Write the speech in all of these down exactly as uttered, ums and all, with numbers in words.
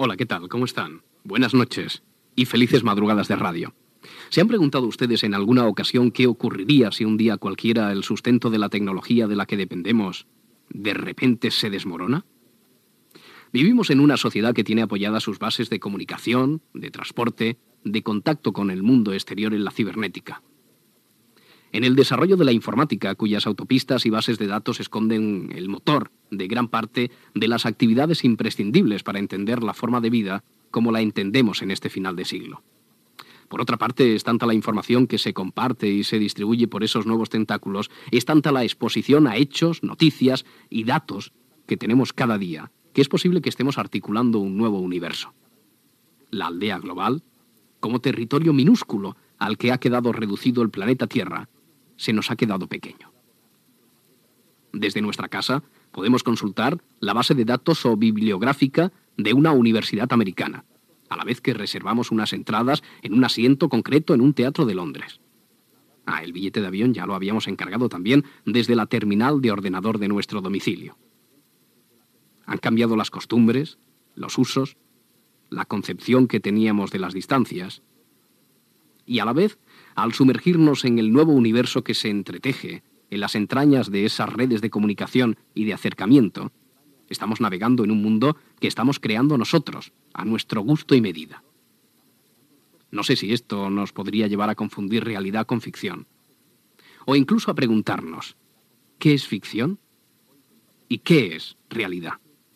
Hola, ¿qué tal? ¿Cómo están? Buenas noches y felices madrugadas de radio. ¿Se han preguntado ustedes en alguna ocasión qué ocurriría si un día cualquiera el sustento de la tecnología de la que dependemos de repente se desmorona? Vivimos en una sociedad que tiene apoyadas sus bases de comunicación, de transporte, de contacto con el mundo exterior en la cibernética. En el desarrollo de la informática, cuyas autopistas y bases de datos esconden el motor de gran parte de las actividades imprescindibles para entender la forma de vida como la entendemos en este final de siglo. Por otra parte, es tanta la información que se comparte y se distribuye por esos nuevos tentáculos, es tanta la exposición a hechos, noticias y datos que tenemos cada día, que es posible que estemos articulando un nuevo universo. La aldea global, como territorio minúsculo al que ha quedado reducido el planeta Tierra, se nos ha quedado pequeño. Desde nuestra casa podemos consultar la base de datos o bibliográfica de una universidad americana, a la vez que reservamos unas entradas en un asiento concreto en un teatro de Londres. Ah, el billete de avión ya lo habíamos encargado también desde la terminal de ordenador de nuestro domicilio. Han cambiado las costumbres, los usos, la concepción que teníamos de las distancias, y a la vez, al sumergirnos en el nuevo universo que se entreteje en las entrañas de esas redes de comunicación y de acercamiento, estamos navegando en un mundo que estamos creando nosotros, a nuestro gusto y medida. No sé si esto nos podría llevar a confundir realidad con ficción, o incluso a preguntarnos, ¿qué es ficción? ¿Y qué es realidad?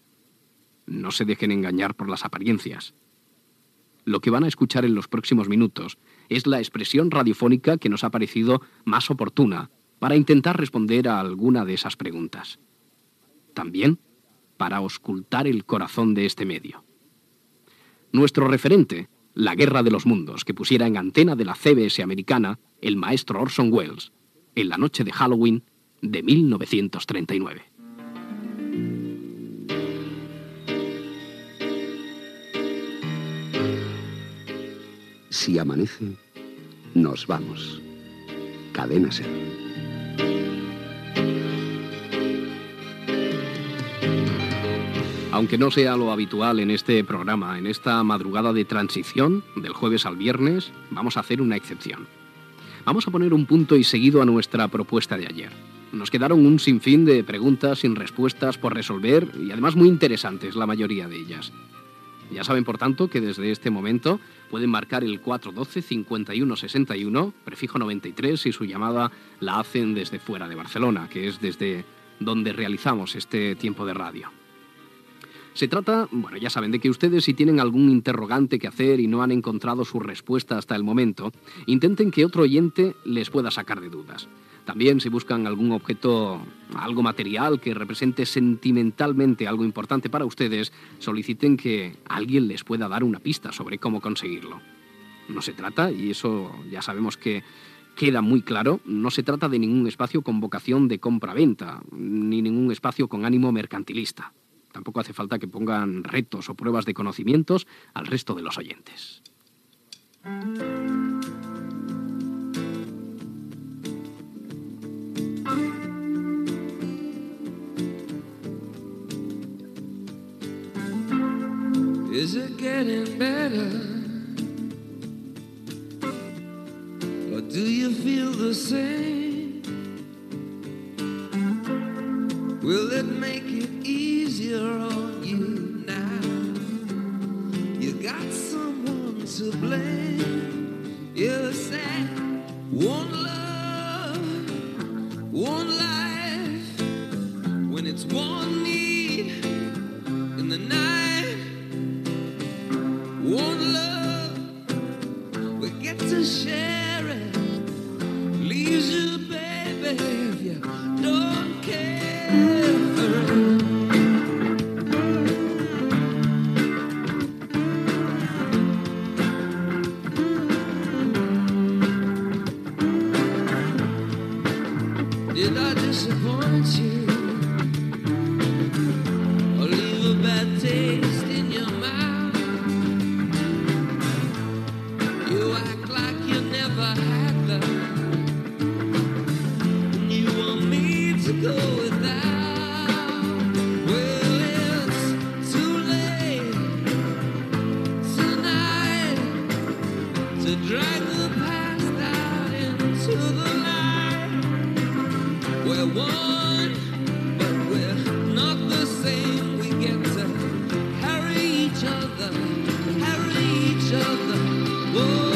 No se dejen engañar por las apariencias. Lo que van a escuchar en los próximos minutos es la expresión radiofónica que nos ha parecido más oportuna para intentar responder a alguna de esas preguntas. También para auscultar el corazón de este medio. Nuestro referente, La Guerra de los Mundos, que pusiera en antena de la C B S americana el maestro Orson Welles, en la noche de Halloween de mil novecientos treinta y nueve. Si amanece, nos vamos. Cadena SER. Aunque no sea lo habitual en este programa, en esta madrugada de transición, del jueves al viernes, vamos a hacer una excepción. Vamos a poner un punto y seguido a nuestra propuesta de ayer. Nos quedaron un sinfín de preguntas sin respuestas por resolver y además muy interesantes la mayoría de ellas. Ya saben, por tanto, que desde este momento pueden marcar el cuatro uno dos, cincuenta y uno sesenta y uno, prefijo noventa y tres, si su llamada la hacen desde fuera de Barcelona, que es desde donde realizamos este tiempo de radio. Se trata, bueno, ya saben, de que ustedes, si tienen algún interrogante que hacer y no han encontrado su respuesta hasta el momento, intenten que otro oyente les pueda sacar de dudas. También, si buscan algún objeto, algo material que represente sentimentalmente algo importante para ustedes, soliciten que alguien les pueda dar una pista sobre cómo conseguirlo. No se trata, y eso ya sabemos que queda muy claro, no se trata de ningún espacio con vocación de compra-venta, ni ningún espacio con ánimo mercantilista. Tampoco hace falta que pongan retos o pruebas de conocimientos al resto de los oyentes. Is it getting better? Or do you feel the same? Will it make it easier on you now? You got someone to blame. You said one love, one life. When it's one need in the night. One love, we get to share it. Leaves you, baby, if you don't care. Did I disappoint you? Or leave a bad taste in your mouth? Go without. Well, it's too late. each other, carry each other. Whoa.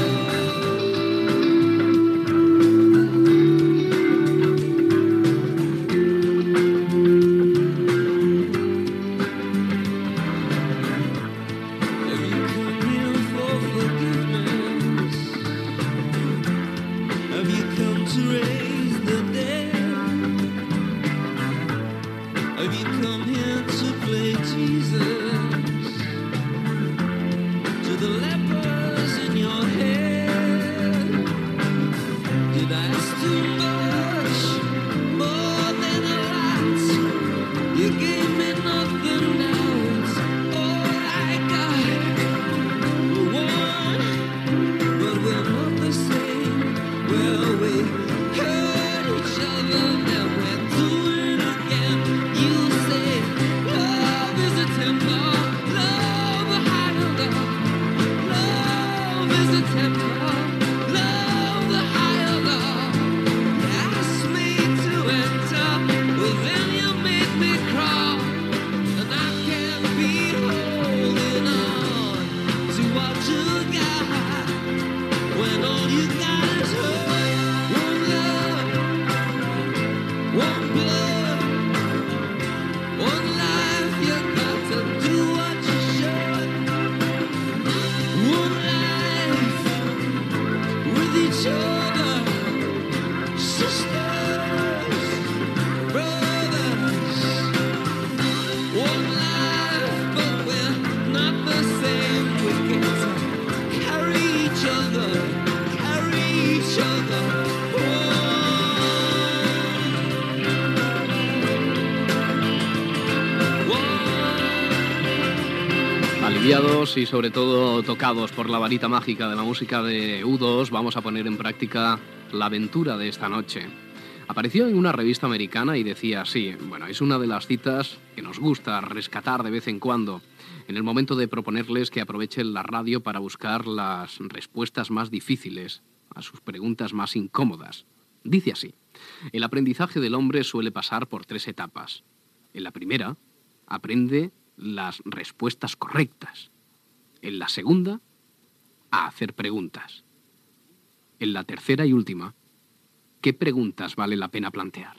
Aliviados y sobre todo tocados por la varita mágica de la música de U dos, vamos a poner en práctica la aventura de esta noche. Apareció en una revista americana y decía así, bueno, es una de las citas que nos gusta rescatar de vez en cuando, en el momento de proponerles que aprovechen la radio para buscar las respuestas más difíciles a sus preguntas más incómodas. Dice así, el aprendizaje del hombre suele pasar por tres etapas. En la primera, aprende las respuestas correctas. En la segunda, a hacer preguntas. En la tercera y última, ¿qué preguntas vale la pena plantear?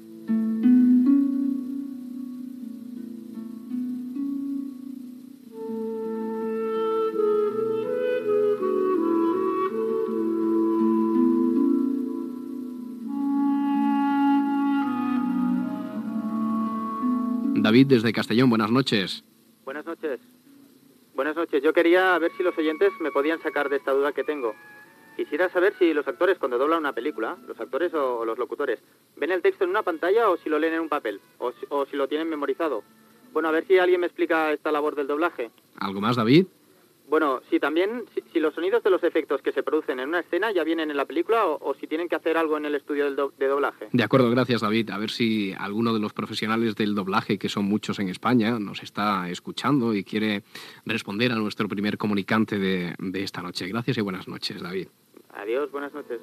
David, desde Castellón, buenas noches. Buenas noches. Buenas noches. Yo quería ver si los oyentes me podían sacar de esta duda que tengo. Quisiera saber si los actores, cuando doblan una película, los actores o los locutores, ven el texto en una pantalla o si lo leen en un papel, o si, o si lo tienen memorizado. Bueno, a ver si alguien me explica esta labor del doblaje. ¿Algo más, David? Bueno, si también, si, si los sonidos de los efectos que se producen en una escena ya vienen en la película o, o si tienen que hacer algo en el estudio del do, de doblaje. De acuerdo, gracias, David. A ver si alguno de los profesionales del doblaje, que son muchos en España, nos está escuchando y quiere responder a nuestro primer comunicante de, de esta noche. Gracias y buenas noches, David. Adiós, buenas noches.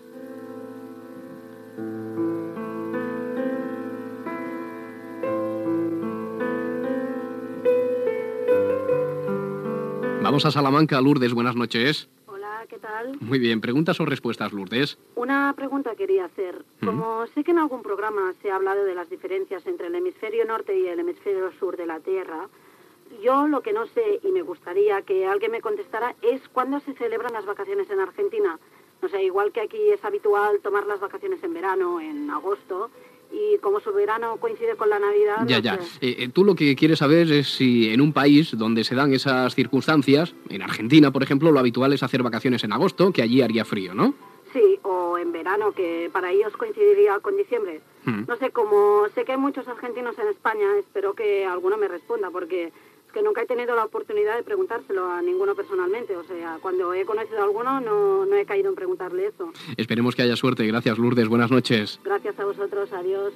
Vamos a Salamanca. Lourdes, buenas noches. Hola, ¿qué tal? Muy bien, ¿preguntas o respuestas, Lourdes? Una pregunta quería hacer. Como ¿Mm? sé que en algún programa se ha hablado de las diferencias entre el hemisferio norte y el hemisferio sur de la Tierra, yo lo que no sé y me gustaría que alguien me contestara es cuándo se celebran las vacaciones en Argentina. No sé, igual que aquí es habitual tomar las vacaciones en verano, en agosto, y como su verano coincide con la Navidad... Ya, no ya. sé. Eh, tú lo que quieres saber es si en un país donde se dan esas circunstancias, en Argentina, por ejemplo, lo habitual es hacer vacaciones en agosto, que allí haría frío, ¿no? Sí, o en verano, que para ellos coincidiría con diciembre. Hmm. No sé, como sé que hay muchos argentinos en España, espero que alguno me responda, porque es que nunca he tenido la oportunidad de preguntárselo a ninguno personalmente. O sea, cuando he conocido a alguno no, no he caído en preguntarle eso. Esperemos que haya suerte. Gracias, Lourdes. Buenas noches. Gracias a vosotros. Adiós.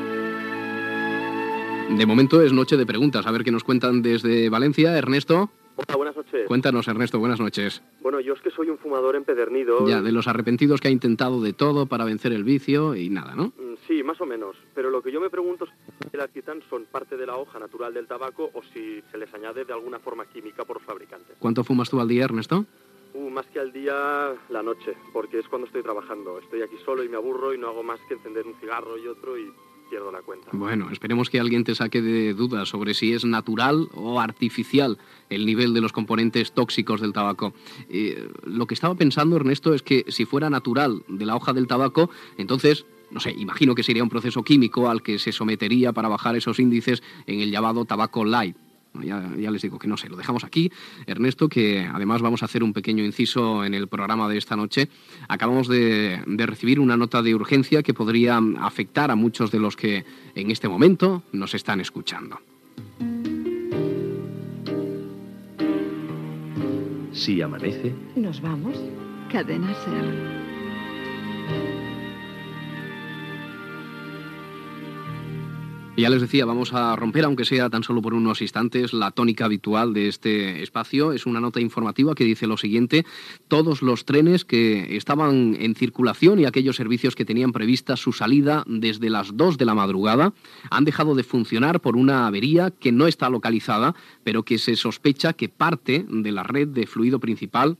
De momento es noche de preguntas. A ver qué nos cuentan desde Valencia. Ernesto. Hola, buenas noches. Cuéntanos, Ernesto, buenas noches. Bueno, yo es que soy un fumador empedernido. Ya, de los arrepentidos que ha intentado de todo para vencer el vicio y nada, ¿no? Sí, más o menos. Pero lo que yo me pregunto es si el alquitrán son parte de la hoja natural del tabaco o si se les añade de alguna forma química por los fabricantes. ¿Cuánto fumas tú al día, Ernesto? Uh, más que al día, la noche, porque es cuando estoy trabajando. Estoy aquí solo y me aburro y no hago más que encender un cigarro y otro y pierdo la cuenta. Bueno, esperemos que alguien te saque de dudas sobre si es natural o artificial el nivel de los componentes tóxicos del tabaco. Eh, lo que estaba pensando, Ernesto, es que si fuera natural de la hoja del tabaco, entonces, no sé, imagino que sería un proceso químico al que se sometería para bajar esos índices en el llamado tabaco light. Ya, ya les digo que no sé, lo dejamos aquí. Ernesto, que además vamos a hacer un pequeño inciso en el programa de esta noche. Acabamos de, de recibir una nota de urgencia que podría afectar a muchos de los que en este momento nos están escuchando. Si amanece... Nos vamos. Cadena SER. Y ya les decía, vamos a romper, aunque sea tan solo por unos instantes, la tónica habitual de este espacio. Es una nota informativa que dice lo siguiente: todos los trenes que estaban en circulación y aquellos servicios que tenían prevista su salida desde las dos de la madrugada han dejado de funcionar por una avería que no está localizada, pero que se sospecha que parte de la red de fluido principal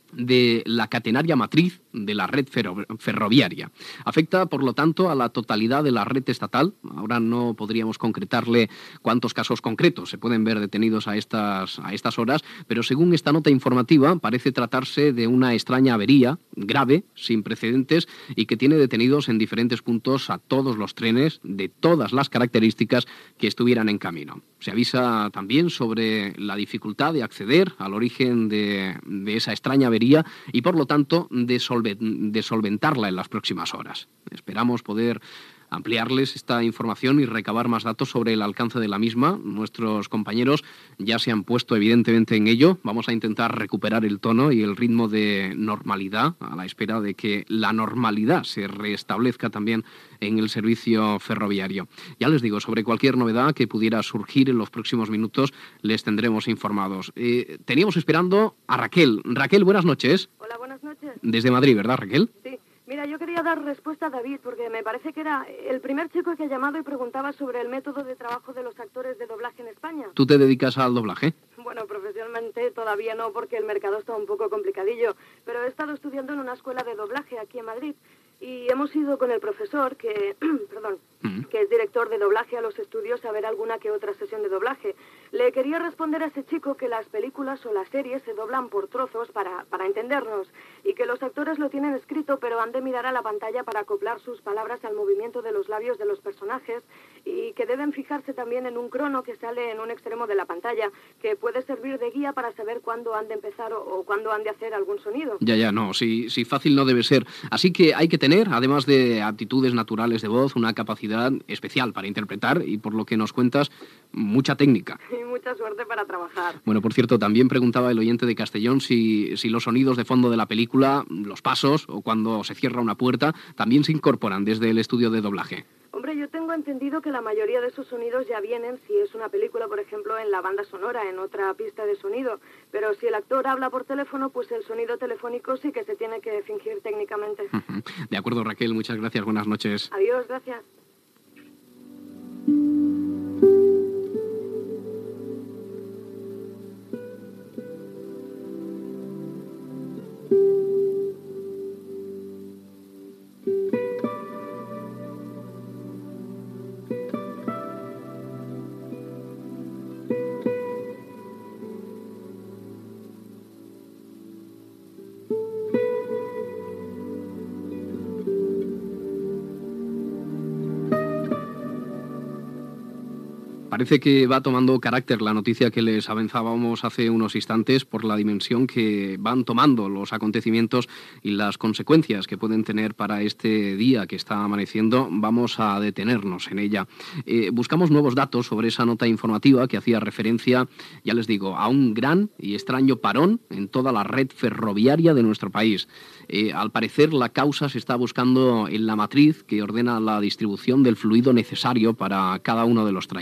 de la catenaria matriz de la red ferro ferroviaria. Afecta, por lo tanto, a la totalidad de la red estatal. Ahora no podríamos concretarle cuántos casos concretos se pueden ver detenidos a estas, a estas horas, pero según esta nota informativa parece tratarse de una extraña avería grave, sin precedentes, y que tiene detenidos en diferentes puntos a todos los trenes de todas las características que estuvieran en camino. Se avisa también sobre la dificultad de acceder al origen de, de esa extraña avería y, por lo tanto, de, solve, de solventarla en las próximas horas. Esperamos poder ampliarles esta información y recabar más datos sobre el alcance de la misma. Nuestros compañeros ya se han puesto evidentemente en ello. Vamos a intentar recuperar el tono y el ritmo de normalidad a la espera de que la normalidad se restablezca también en el servicio ferroviario. Ya les digo, sobre cualquier novedad que pudiera surgir en los próximos minutos les tendremos informados. Eh, teníamos esperando a Raquel. Raquel, buenas noches. Hola, buenas noches. Desde Madrid, ¿verdad, Raquel? Sí. Mira, yo quería dar respuesta a David porque me parece que era el primer chico que ha llamado y preguntaba sobre el método de trabajo de los actores de doblaje en España. ¿Tú te dedicas al doblaje? Bueno, profesionalmente todavía no porque el mercado está un poco complicadillo, pero he estado estudiando en una escuela de doblaje aquí en Madrid y hemos ido con el profesor que, perdón, mm. que es director de doblaje a los estudios a ver alguna que otra sesión de doblaje. Le quería responder a ese chico que las películas o las series se doblan por trozos para, para entendernos y que los actores lo tienen escrito pero han de mirar a la pantalla para acoplar sus palabras al movimiento de los labios de los personajes y que deben fijarse también en un crono que sale en un extremo de la pantalla que puede servir de guía para saber cuándo han de empezar o, o cuándo han de hacer algún sonido. Ya, ya, no, sí, sí, fácil no debe ser. Así que hay que tener, además de aptitudes naturales de voz, una capacidad especial para interpretar y, por lo que nos cuentas, mucha técnica. Y mucha suerte para trabajar. Bueno, por cierto, también preguntaba el oyente de Castellón si, si los sonidos de fondo de la película, los pasos o cuando se cierra una puerta, también se incorporan desde el estudio de doblaje. Hombre, yo tengo entendido que la mayoría de esos sonidos ya vienen, si es una película, por ejemplo, en la banda sonora, en otra pista de sonido. Pero si el actor habla por teléfono, pues el sonido telefónico sí que se tiene que fingir técnicamente. De acuerdo, Raquel, muchas gracias, buenas noches. Adiós, gracias. Parece que va tomando carácter la noticia que les avanzábamos hace unos instantes por la dimensión que van tomando los acontecimientos y las consecuencias que pueden tener para este día que está amaneciendo. Vamos a detenernos en ella. Eh, buscamos nuevos datos sobre esa nota informativa que hacía referencia, ya les digo, a un gran y extraño parón en toda la red ferroviaria de nuestro país. Eh, al parecer, la causa se está buscando en la matriz que ordena la distribución del fluido necesario para cada uno de los trayectos.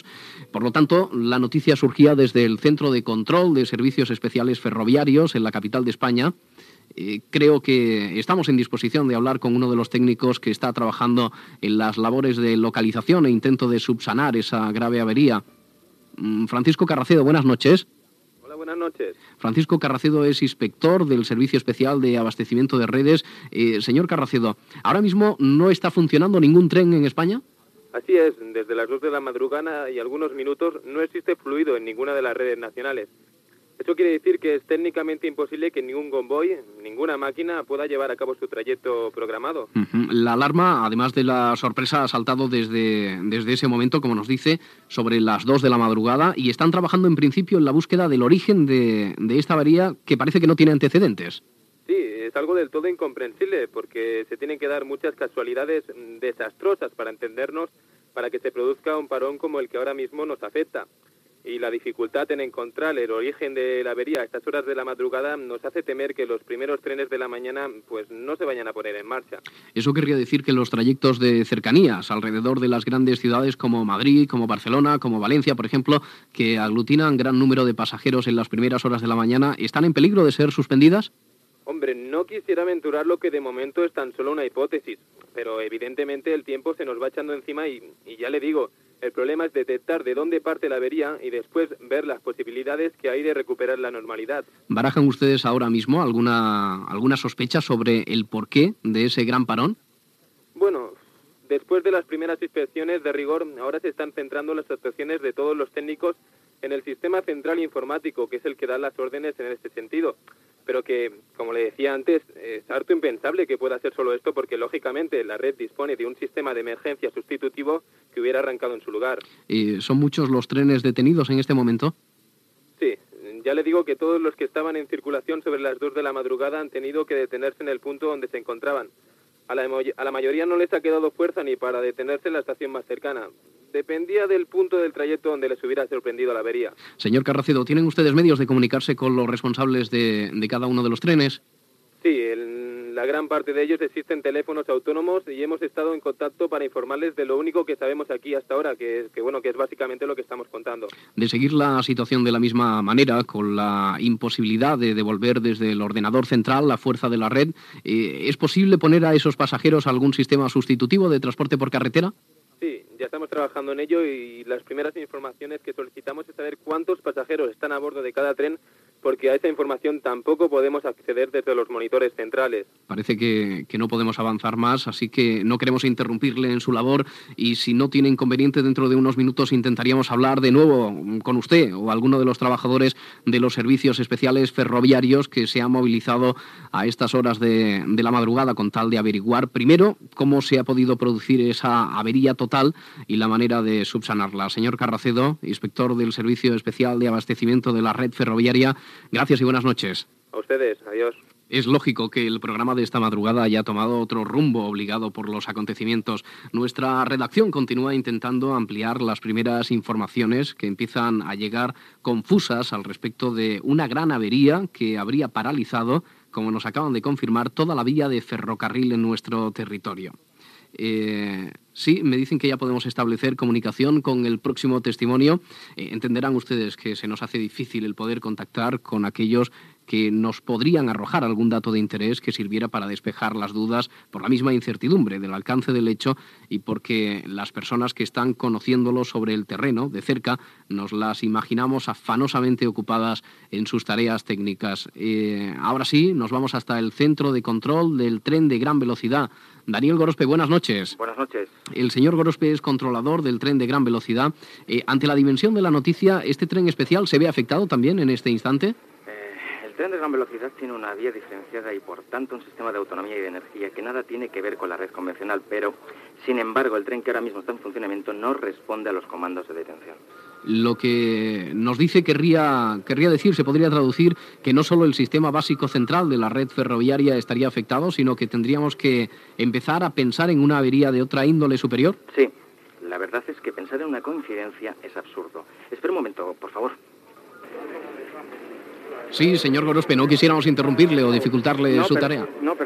minutos. Por lo tanto, la noticia surgía desde el Centro de Control de Servicios Especiales Ferroviarios en la capital de España. Eh, creo que estamos en disposición de hablar con uno de los técnicos que está trabajando en las labores de localización e intento de subsanar esa grave avería. Mm, Francisco Carracedo, buenas noches. Hola, buenas noches. Francisco Carracedo es inspector del Servicio Especial de Abastecimiento de Redes. Eh, señor Carracedo, ¿ahora mismo no está funcionando ningún tren en España? Así es, desde las dos de la madrugada y algunos minutos no existe fluido en ninguna de las redes nacionales. Eso quiere decir que es técnicamente imposible que ningún convoy, ninguna máquina pueda llevar a cabo su trayecto programado. Uh-huh. La alarma, además de la sorpresa, ha saltado desde, desde ese momento, como nos dice, sobre las dos de la madrugada, y están trabajando en principio en la búsqueda del origen de, de esta avería que parece que no tiene antecedentes. Sí, es algo del todo incomprensible, porque se tienen que dar muchas casualidades desastrosas para entendernos, para que se produzca un parón como el que ahora mismo nos afecta. Y la dificultad en encontrar el origen de la avería a estas horas de la madrugada nos hace temer que los primeros trenes de la mañana pues no se vayan a poner en marcha. Eso querría decir que los trayectos de cercanías alrededor de las grandes ciudades como Madrid, como Barcelona, como Valencia, por ejemplo, que aglutinan gran número de pasajeros en las primeras horas de la mañana, ¿están en peligro de ser suspendidas? Hombre, no quisiera aventurar lo que de momento es tan solo una hipótesis, pero evidentemente el tiempo se nos va echando encima y, y ya le digo, el problema es detectar de dónde parte la avería y después ver las posibilidades que hay de recuperar la normalidad. ¿Barajan ustedes ahora mismo alguna, alguna sospecha sobre el porqué de ese gran parón? Bueno, después de las primeras inspecciones de rigor, ahora se están centrando las actuaciones de todos los técnicos en el sistema central informático, que es el que da las órdenes en este sentido. Pero que, como le decía antes, es harto impensable que pueda ser solo esto porque, lógicamente, la red dispone de un sistema de emergencia sustitutivo que hubiera arrancado en su lugar. ¿Y son muchos los trenes detenidos en este momento? Sí, ya le digo que todos los que estaban en circulación sobre las dos de la madrugada han tenido que detenerse en el punto donde se encontraban. A la, a la mayoría no les ha quedado fuerza ni para detenerse en la estación más cercana. Dependía del punto del trayecto donde les hubiera sorprendido la avería. Señor Carracedo, ¿tienen ustedes medios de comunicarse con los responsables de, de cada uno de los trenes? Sí, en la gran parte de ellos existen teléfonos autónomos y hemos estado en contacto para informarles de lo único que sabemos aquí hasta ahora, que es, que, bueno, que es básicamente lo que estamos contando. De seguir la situación de la misma manera, con la imposibilidad de devolver desde el ordenador central la fuerza de la red, eh, ¿es posible poner a esos pasajeros algún sistema sustitutivo de transporte por carretera? Sí, ya estamos trabajando en ello y las primeras informaciones que solicitamos es saber cuántos pasajeros están a bordo de cada tren, porque a esa información tampoco podemos acceder desde los monitores centrales. Parece que, que no podemos avanzar más, así que no queremos interrumpirle en su labor y si no tiene inconveniente dentro de unos minutos intentaríamos hablar de nuevo con usted o alguno de los trabajadores de los servicios especiales ferroviarios que se han movilizado a estas horas de, de la madrugada con tal de averiguar primero cómo se ha podido producir esa avería total y la manera de subsanarla. Señor Carracedo, inspector del Servicio Especial de Abastecimiento de la Red Ferroviaria, gracias y buenas noches. A ustedes, adiós. Es lógico que el programa de esta madrugada haya tomado otro rumbo obligado por los acontecimientos. Nuestra redacción continúa intentando ampliar las primeras informaciones que empiezan a llegar confusas al respecto de una gran avería que habría paralizado, como nos acaban de confirmar, toda la vía de ferrocarril en nuestro territorio. Eh, sí, me dicen que ya podemos establecer comunicación con el próximo testimonio. Eh, entenderán ustedes que se nos hace difícil el poder contactar con aquellos que nos podrían arrojar algún dato de interés que sirviera para despejar las dudas por la misma incertidumbre del alcance del hecho y porque las personas que están conociéndolo sobre el terreno de cerca nos las imaginamos afanosamente ocupadas en sus tareas técnicas. Eh, ahora sí, nos vamos hasta el centro de control del tren de gran velocidad. Daniel Gorospe, buenas noches. Buenas noches. El señor Gorospe es controlador del tren de gran velocidad. Eh, ante la dimensión de la noticia, ¿este tren especial se ve afectado también en este instante? El tren de gran velocidad tiene una vía diferenciada y, por tanto, un sistema de autonomía y de energía que nada tiene que ver con la red convencional, pero, sin embargo, el tren que ahora mismo está en funcionamiento no responde a los comandos de detención. Lo que nos dice querría, querría decir, se podría traducir, que no solo el sistema básico central de la red ferroviaria estaría afectado, sino que tendríamos que empezar a pensar en una avería de otra índole superior. Sí, la verdad es que pensar en una coincidencia es absurdo. Espera un momento, por favor. Sí, señor Gorospe, no quisiéramos interrumpirle o dificultarle no, su per tarea. No, perdón, en un instante.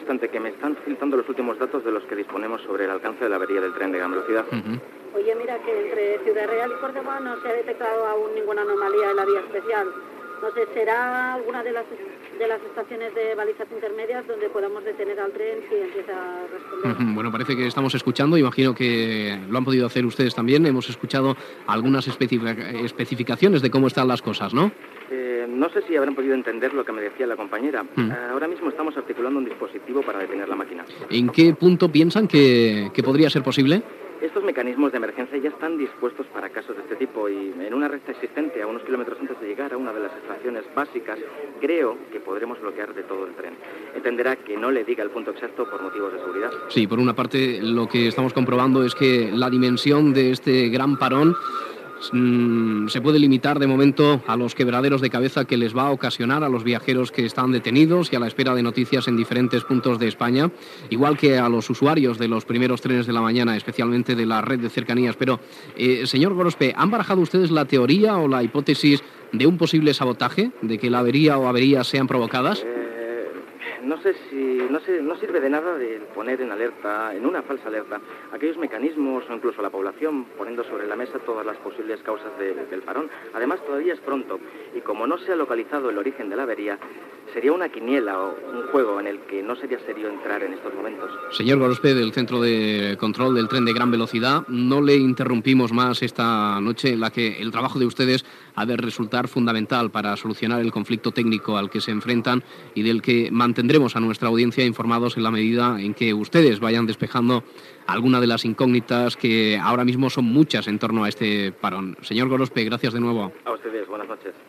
instante, que me están filtrando los últimos datos de los que disponemos sobre el alcance de la avería del tren de gran velocidad. Uh-huh. Oye, mira que entre Ciudad Real y Córdoba no se ha detectado aún ninguna anomalía en la vía especial. No sé, ¿será alguna de las de las estaciones de balizas intermedias donde podamos detener al tren si empieza a responder? Bueno, parece que estamos escuchando, imagino que lo han podido hacer ustedes también. Hemos escuchado algunas especific- especificaciones de cómo están las cosas, ¿no? Eh, no sé si habrán podido entender lo que me decía la compañera. Hmm. Eh, ahora mismo estamos articulando un dispositivo para detener la máquina. ¿En qué punto piensan que, que podría ser posible? Estos mecanismos de emergencia ya están dispuestos para casos de este tipo y en una recta existente a unos kilómetros antes de llegar a una de las estaciones básicas, creo que podremos bloquear de todo el tren. Entenderá que no le diga el punto exacto por motivos de seguridad. Sí, por una parte lo que estamos comprobando es que la dimensión de este gran parón mmm, se puede limitar de momento a los quebraderos de cabeza que les va a ocasionar a los viajeros que están detenidos y a la espera de noticias en diferentes puntos de España, igual que a los usuarios de los primeros trenes de la mañana, especialmente de la red de cercanías. Pero, eh, señor Gorospe, ¿han barajado ustedes la teoría o la hipótesis de un posible sabotaje, de que la avería o averías sean provocadas? Eh, no sé si no, sé, no sirve de nada de poner en alerta, en una falsa alerta, aquellos mecanismos o incluso la población poniendo sobre la mesa todas las posibles causas de, del parón. Además, todavía es pronto y como no se ha localizado el origen de la avería, sería una quiniela o un juego en el que no sería serio entrar en estos momentos. Señor Gorospe, del Centro de Control del Tren de Gran Velocidad, no le interrumpimos más esta noche en la que el trabajo de ustedes ha de resultar fundamental para solucionar el conflicto técnico al que se enfrentan y del que mantendremos a nuestra audiencia informados en la medida en que ustedes vayan despejando alguna de las incógnitas que ahora mismo son muchas en torno a este parón. Señor Gorospe, gracias de nuevo. A ustedes, buenas noches.